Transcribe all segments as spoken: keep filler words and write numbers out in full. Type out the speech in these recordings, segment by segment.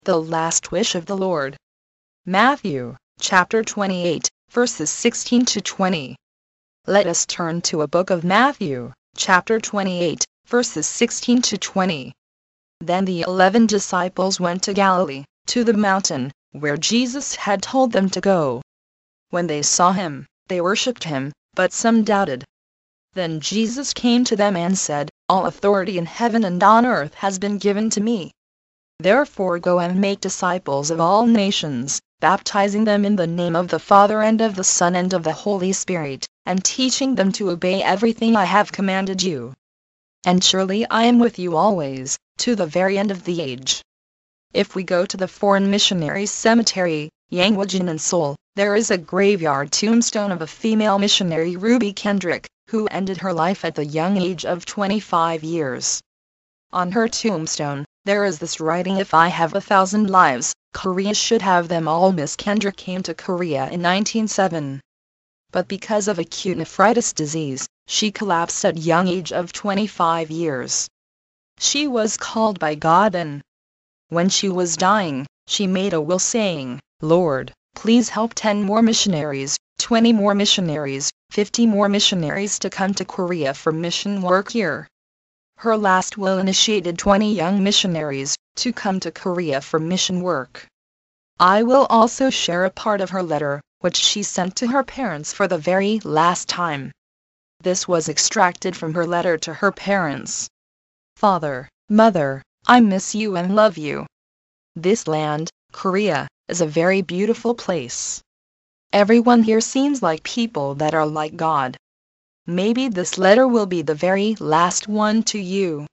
The last wish of the Lord. Matthew, chapter twenty-eight, verses sixteen to twenty. Let us turn to a book of Matthew, chapter twenty-eight, verses sixteen to twenty. Then the eleven disciples went to Galilee, to the mountain, where Jesus had told them to go. When they saw him, they worshipped him, but some doubted. Then Jesus came to them and said, "All authority in heaven and on earth has been given to me. Therefore go and make disciples of all nations, baptizing them in the name of the Father and of the Son and of the Holy Spirit, and teaching them to obey everything I have commanded you. And surely I am with you always, to the very end of the age." If we go to the foreign missionary cemetery, Yanguijin in Seoul, there is a graveyard tombstone of a female missionary, Ruby Kendrick, who ended her life at the young age of twenty-five years. On her tombstone, there is this writing: "If I have a thousand lives, Korea should have them all." Miss Kendrick came to Korea in nineteen oh seven. But because of acute nephritis disease, she collapsed at young age of twenty-five years. She was called by God, and when she was dying, she made a will saying, "Lord, please help ten more missionaries, twenty more missionaries, fifty more missionaries to come to Korea for mission work here." Her last will initiated twenty young missionaries to come to Korea for mission work. I will also share a part of her letter, which she sent to her parents for the very last time. This was extracted from her letter to her parents. "Father, Mother, I miss you and love you. This land, Korea, is a very beautiful place. Everyone here seems like people that are like God. Maybe this letter will be the very last one to you.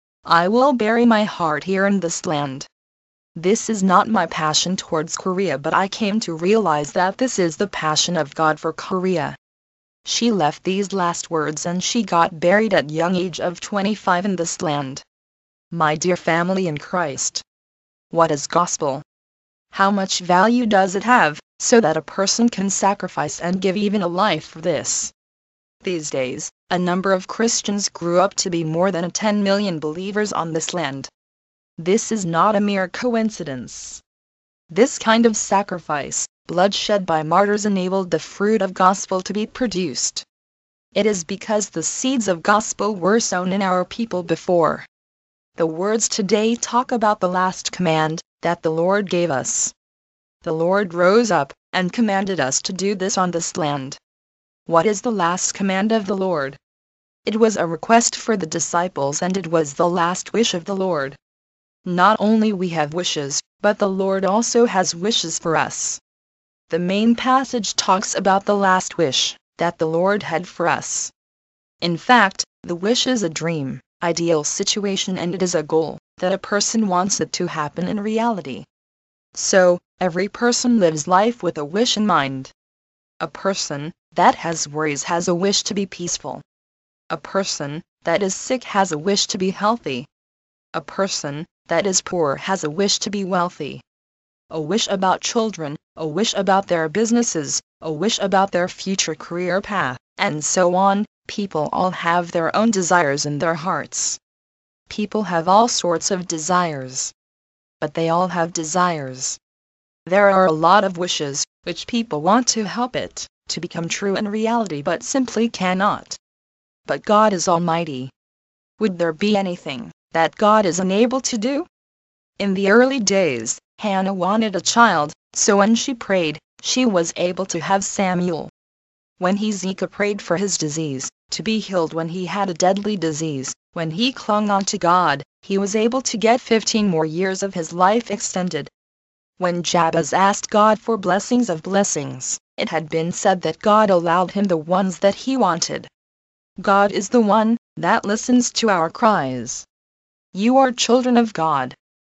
I will bury my heart here in this land. This is not my passion towards Korea, but I came to realize that this is the passion of God for Korea." She left these last words and she got buried at young age of twenty-five in this land. My dear family in Christ, what is gospel? How much value does it have, so that a person can sacrifice and give even a life for this? These days, a number of Christians grew up to be more than ten million believers on this land. This is not a mere coincidence. This kind of sacrifice, blood shed by martyrs, enabled the fruit of gospel to be produced. It is because the seeds of gospel were sown in our people before. The words today talk about the last command that the Lord gave us. The Lord rose up and commanded us to do this on this land. What is the last command of the Lord? It was a request for the disciples, and it was the last wish of the Lord. Not only we have wishes, but the Lord also has wishes for us. The main passage talks about the last wish that the Lord had for us. In fact, the wish is a dream, ideal situation, and it is a goal that a person wants it to happen in reality. So, every person lives life with a wish in mind. A person that has worries has a wish to be peaceful. A person that is sick has a wish to be healthy. A person that is poor has a wish to be wealthy. A wish about children, a wish about their businesses, a wish about their future career path, and so on. People all have their own desires in their hearts. People have all sorts of desires. But they all have desires. There are a lot of wishes, which people want to help it to become true in reality, but simply cannot. But God is almighty. Would there be anything that God is unable to do? In the early days, Hannah wanted a child, so when she prayed, she was able to have Samuel. When Hezekiah prayed for his disease to be healed when he had a deadly disease, when he clung on to God, he was able to get fifteen more years of his life extended. When Jabez asked God for blessings of blessings, it had been said that God allowed him the ones that he wanted. God is the one that listens to our cries. You are children of God.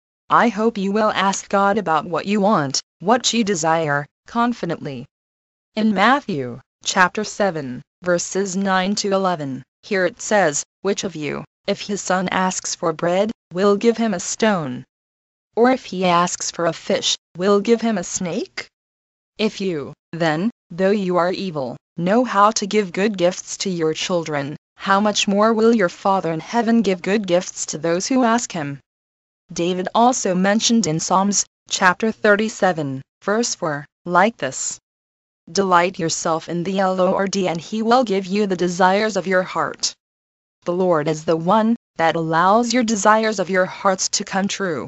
I hope you will ask God about what you want, what you desire, confidently. In Matthew, chapter seven, verses nine to eleven, here it says, "Which of you, if his son asks for bread, will give him a stone? Or if he asks for a fish, will give him a snake? If you, then, though you are evil, know how to give good gifts to your children, how much more will your Father in heaven give good gifts to those who ask him?" David also mentioned in Psalms, chapter thirty-seven, verse four, like this. Delight yourself in the Lord and He will give you the desires of your heart. The Lord is the one that allows your desires of your hearts to come true.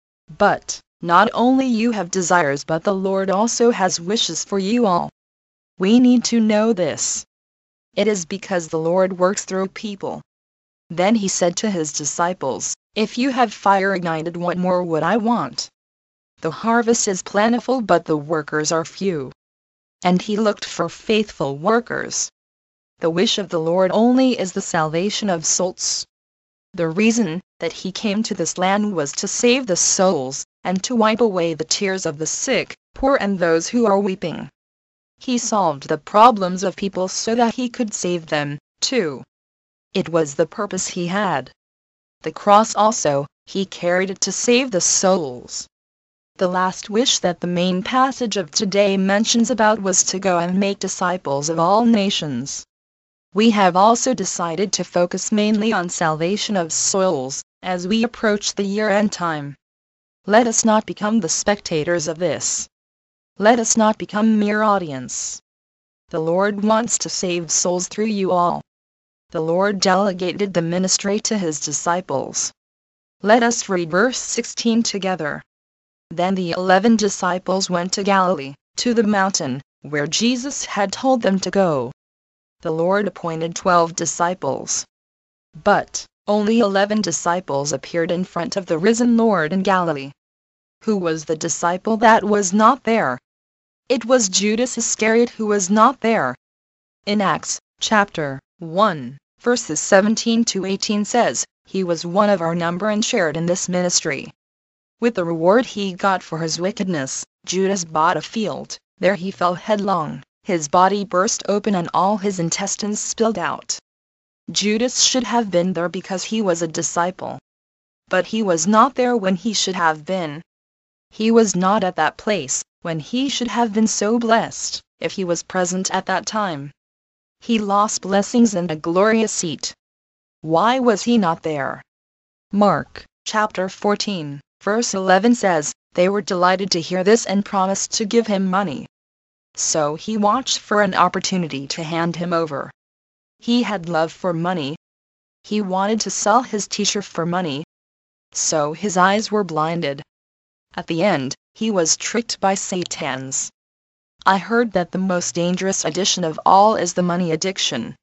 But, not only you have desires but the Lord also has wishes for you all. We need to know this. It is because the Lord works through people. Then He said to His disciples, if you have fire ignited, what more would I want? The harvest is plentiful but the workers are few. And He looked for faithful workers. The wish of the Lord only is the salvation of souls. The reason that He came to this land was to save the souls, and to wipe away the tears of the sick, poor and those who are weeping. He solved the problems of people so that He could save them, too. It was the purpose He had. The cross also, He carried it to save the souls. The last wish that the main passage of today mentions about was to go and make disciples of all nations. We have also decided to focus mainly on salvation of souls, as we approach the year-end time. Let us not become the spectators of this. Let us not become mere audience. The Lord wants to save souls through you all. The Lord delegated the ministry to His disciples. Let us read verse sixteen together. Then the eleven disciples went to Galilee, to the mountain, where Jesus had told them to go. The Lord appointed twelve disciples. But, only eleven disciples appeared in front of the risen Lord in Galilee. Who was the disciple that was not there? It was Judas Iscariot who was not there. In Acts, chapter one, verses seventeen to eighteen says, he was one of our number and shared in this ministry. With the reward he got for his wickedness, Judas bought a field. There he fell headlong, his body burst open and all his intestines spilled out. Judas should have been there because he was a disciple. But he was not there when he should have been. He was not at that place when he should have been so blessed, if he was present at that time. He lost blessings and a glorious seat. Why was he not there? Mark, chapter fourteen, verse eleven says, they were delighted to hear this and promised to give him money. So he watched for an opportunity to hand him over. He had love for money. He wanted to sell his teacher for money. So his eyes were blinded. At the end, he was tricked by Satans. I heard that the most dangerous addiction of all is the money addiction.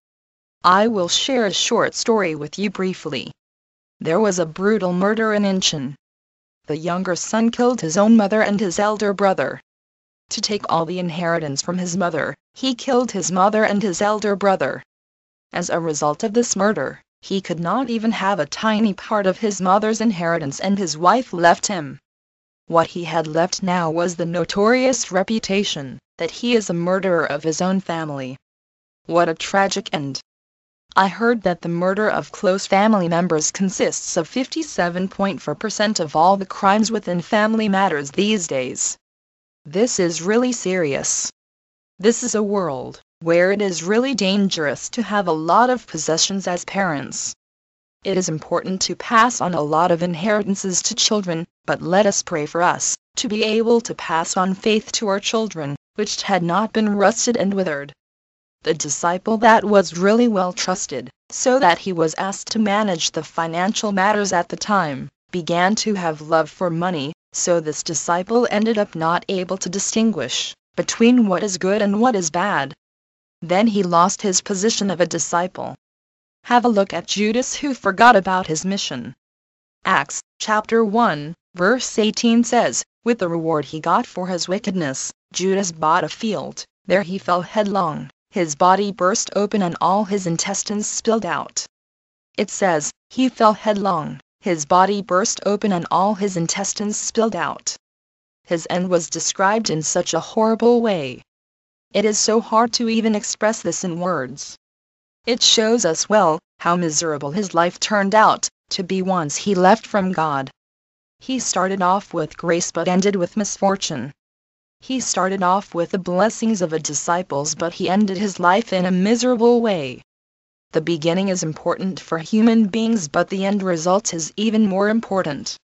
I will share a short story with you briefly. There was a brutal murder in Incheon. The younger son killed his own mother and his elder brother. To take all the inheritance from his mother, he killed his mother and his elder brother. As a result of this murder, he could not even have a tiny part of his mother's inheritance and his wife left him. What he had left now was the notorious reputation that he is a murderer of his own family. What a tragic end. I heard that the murder of close family members consists of fifty-seven point four percent of all the crimes within family matters these days. This is really serious. This is a world where it is really dangerous to have a lot of possessions as parents. It is important to pass on a lot of inheritances to children, but let us pray for us, to be able to pass on faith to our children, which had not been rusted and withered. The disciple that was really well trusted, so that he was asked to manage the financial matters at the time, began to have love for money, so this disciple ended up not able to distinguish between what is good and what is bad. Then he lost his position of a disciple. Have a look at Judas who forgot about his mission. Acts, chapter one, verse eighteen says, with the reward he got for his wickedness, Judas bought a field. There he fell headlong, his body burst open and all his intestines spilled out. It says, he fell headlong, his body burst open and all his intestines spilled out. His end was described in such a horrible way. It is so hard to even express this in words. It shows us well how miserable his life turned out to be once he left from God. He started off with grace but ended with misfortune. He started off with the blessings of a disciple but he ended his life in a miserable way. The beginning is important for human beings but the end result is even more important.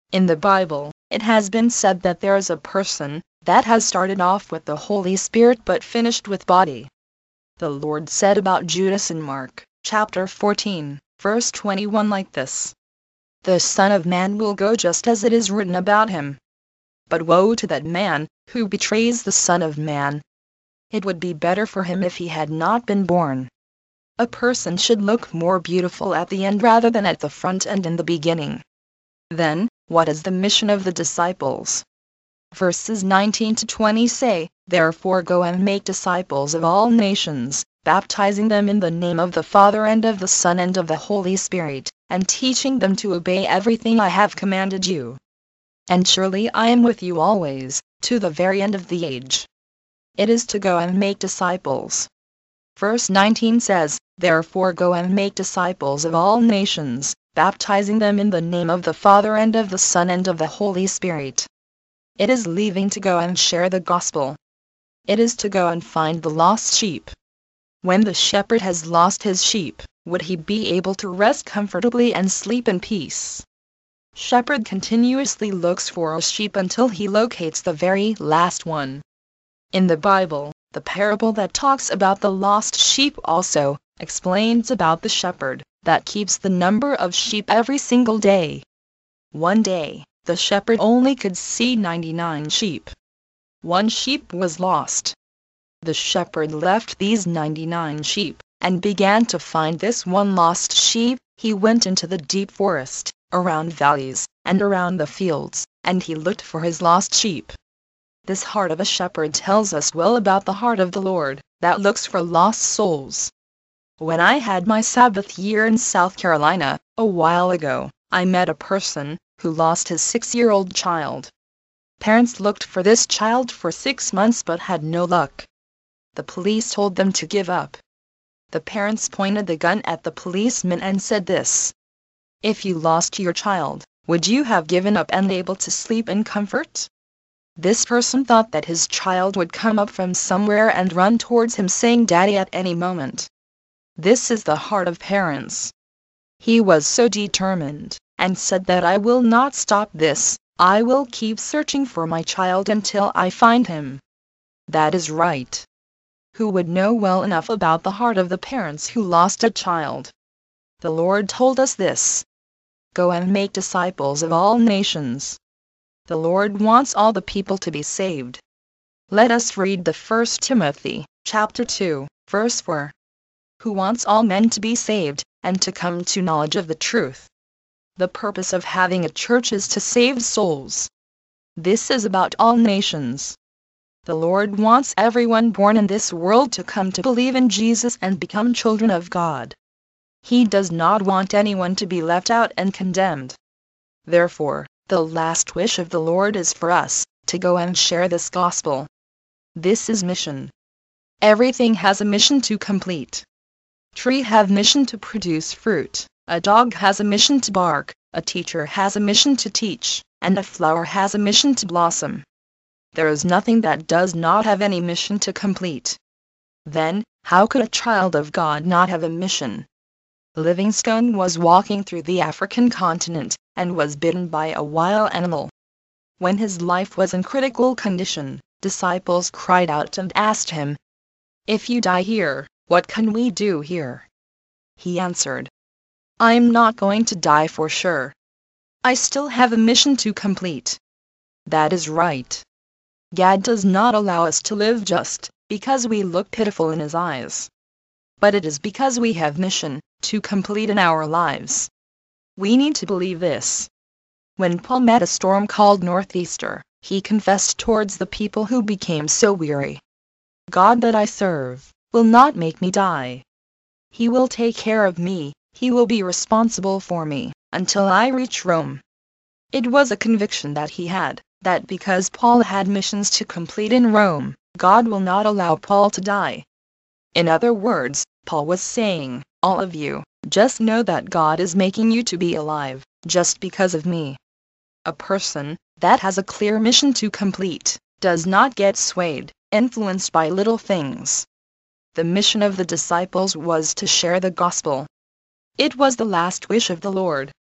In the Bible, it has been said that there is a person that has started off with the Holy Spirit but finished with body. The Lord said about Judas in Mark, chapter fourteen, verse twenty-one like this: "The Son of Man will go just as it is written about him. But woe to that man who betrays the Son of Man. It would be better for him if he had not been born." A person should look more beautiful at the end rather than at the front and in the beginning. Then, what is the mission of the disciples? Verses nineteen to twenty say, "Therefore go and make disciples of all nations, baptizing them in the name of the Father and of the Son and of the Holy Spirit, and teaching them to obey everything I have commanded you. And surely I am with you always, to the very end of the age." It is to go and make disciples. Verse nineteen says, "Therefore go and make disciples of all nations, baptizing them in the name of the Father and of the Son and of the Holy Spirit." It is leaving to go and share the gospel. It is to go and find the lost sheep. When the shepherd has lost his sheep, would he be able to rest comfortably and sleep in peace? Shepherd continuously looks for a sheep until he locates the very last one. In the Bible, the parable that talks about the lost sheep also explains about the shepherd that keeps the number of sheep every single day. One day, the shepherd only could see ninety-nine sheep. One sheep was lost. The shepherd left these ninety-nine sheep and began to find this one lost sheep. He went into the deep forest, around valleys, and around the fields, and he looked for his lost sheep. This heart of a shepherd tells us well about the heart of the Lord, that looks for lost souls. When I had my Sabbath year in South Carolina, a while ago, I met a person who lost his six-year-old child. Parents looked for this child for six months but had no luck. The police told them to give up. The parents pointed the gun at the policeman and said this: "If you lost your child, would you have given up and able to sleep in comfort?" This person thought that his child would come up from somewhere and run towards him saying "Daddy" at any moment. This is the heart of parents. He was so determined, and said that "I will not stop this, I will keep searching for my child until I find him." That is right. Who would know well enough about the heart of the parents who lost a child? The Lord told us this: "Go and make disciples of all nations." The Lord wants all the people to be saved. Let us read the First Timothy, chapter two, verse four. "Who wants all men to be saved, and to come to knowledge of the truth." The purpose of having a church is to save souls. This is about all nations. The Lord wants everyone born in this world to come to believe in Jesus and become children of God. He does not want anyone to be left out and condemned. Therefore, the last wish of the Lord is for us to go and share this gospel. This is mission. Everything has a mission to complete. Tree have mission to produce fruit, a dog has a mission to bark, a teacher has a mission to teach, and a flower has a mission to blossom. There is nothing that does not have any mission to complete. Then, how could a child of God not have a mission? Livingstone was walking through the African continent, and was bitten by a wild animal. When his life was in critical condition, disciples cried out and asked him, "If you die here, what can we do here?" He answered, "I'm not going to die for sure. I still have a mission to complete." That is right. God does not allow us to live just because we look pitiful in His eyes. But it is because we have mission to complete in our lives. We need to believe this. When Paul met a storm called Northeaster, he confessed towards the people who became so weary, "God that I serve will not make me die. He will take care of me, He will be responsible for me, until I reach Rome." It was a conviction that he had, that because Paul had missions to complete in Rome, God will not allow Paul to die. In other words, Paul was saying, all of you, just know that God is making you to be alive, just because of me. A person that has a clear mission to complete does not get swayed, influenced by little things. The mission of the disciples was to share the gospel. It was the last wish of the Lord.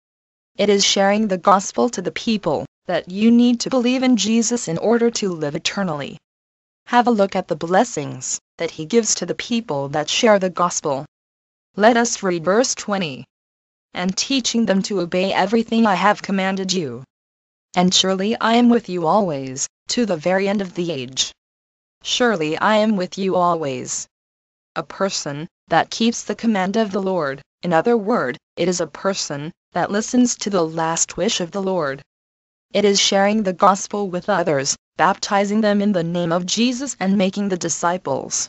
It is sharing the gospel to the people that you need to believe in Jesus in order to live eternally. Have a look at the blessings that he gives to the people that share the gospel. Let us read verse twenty. And teaching them to obey everything I have commanded you. And surely I am with you always, to the very end of the age. Surely I am with you always. A person that keeps the command of the Lord, in other words, it is a person that listens to the last wish of the Lord. It is sharing the gospel with others, baptizing them in the name of Jesus and making the disciples.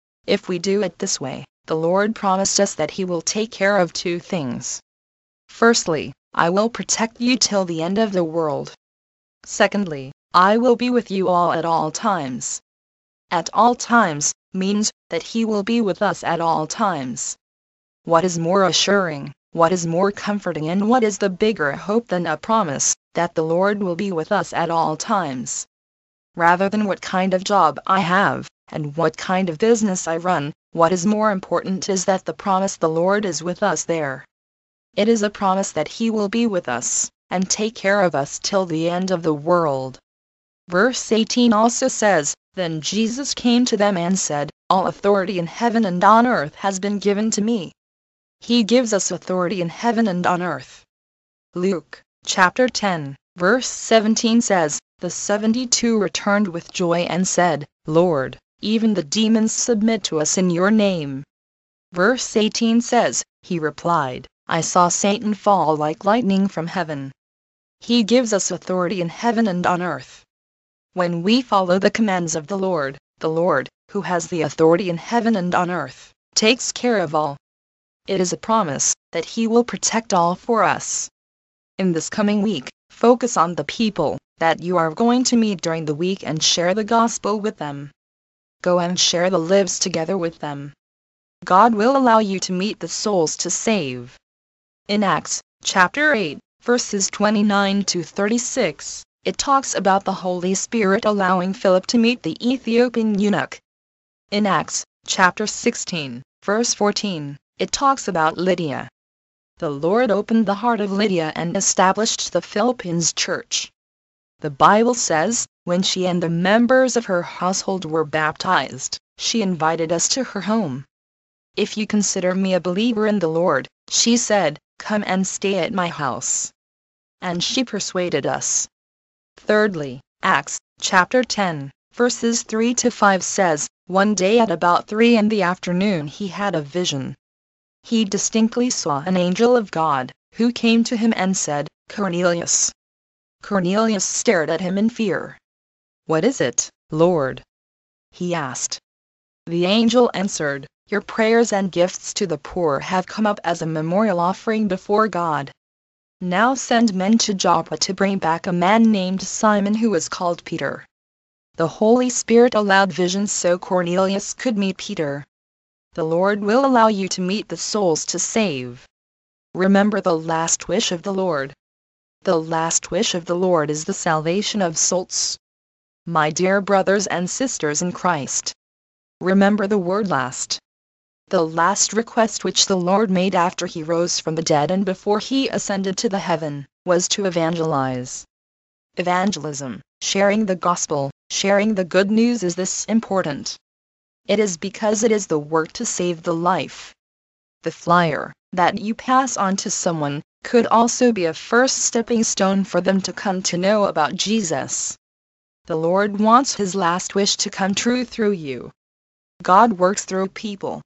If we do it this way, the Lord promised us that he will take care of two things. Firstly, I will protect you till the end of the world. Secondly, I will be with you all at all times. At all times means that he will be with us at all times. What is more assuring, what is more comforting, and what is the bigger hope than a promise that the Lord will be with us at all times? Rather than what kind of job I have, and what kind of business I run, what is more important is that the promise the Lord is with us there. It is a promise that he will be with us, and take care of us till the end of the world. Verse eighteen also says, Then Jesus came to them and said, All authority in heaven and on earth has been given to me. He gives us authority in heaven and on earth. Luke, chapter ten, verse seventeen says, The seventy-two returned with joy and said, Lord, even the demons submit to us in your name. Verse eighteen says, He replied, I saw Satan fall like lightning from heaven. He gives us authority in heaven and on earth. When we follow the commands of the Lord, the Lord, who has the authority in heaven and on earth, takes care of all. It is a promise that he will protect all for us. In this coming week, focus on the people that you are going to meet during the week and share the gospel with them. Go and share the lives together with them. God will allow you to meet the souls to save. In Acts, chapter eight, verses twenty-nine to thirty-six, it talks about the Holy Spirit allowing Philip to meet the Ethiopian eunuch. In Acts, chapter sixteen, verse fourteen, it talks about Lydia. The Lord opened the heart of Lydia and established the Philippines church. The Bible says, when she and the members of her household were baptized, she invited us to her home. If you consider me a believer in the Lord, she said, come and stay at my house. And she persuaded us. Thirdly, Acts, chapter ten, verses three to five says, One day at about three in the afternoon he had a vision. He distinctly saw an angel of God, who came to him and said, Cornelius. Cornelius stared at him in fear. What is it, Lord? He asked. The angel answered, Your prayers and gifts to the poor have come up as a memorial offering before God. Now send men to Joppa to bring back a man named Simon who is called Peter. The Holy Spirit allowed visions so Cornelius could meet Peter. The Lord will allow you to meet the souls to save. Remember the last wish of the Lord. The last wish of the Lord is the salvation of souls. My dear brothers and sisters in Christ, remember the word last. The last request which the Lord made after he rose from the dead and before he ascended to the heaven, was to evangelize. Evangelism, sharing the gospel, sharing the good news is this important. It is because it is the work to save the life. The flyer that you pass on to someone could also be a first stepping stone for them to come to know about Jesus. The Lord wants his last wish to come true through you. God works through people.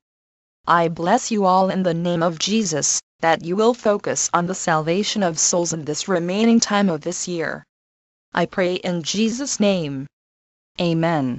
I bless you all in the name of Jesus, that you will focus on the salvation of souls in this remaining time of this year. I pray in Jesus' name. Amen.